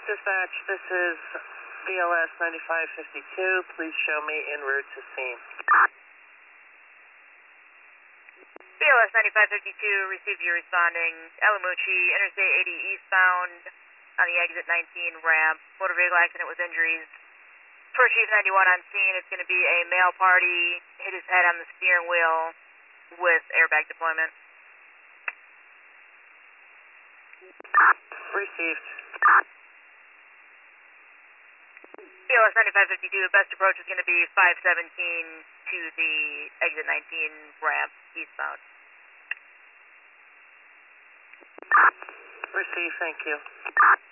Dispatch, this is BLS 9552. Please show me en route to scene. BLS 9552, received you responding. Alamuchi, Interstate 80 eastbound on the exit 19 ramp. Motor vehicle accident with injuries. Per Chief 91 on scene. It's going to be a male party. Hit his head on the steering wheel with airbag deployment. Received. BLS 9552, best approach is going to be 517 to the exit 19 ramp eastbound. Received, thank you.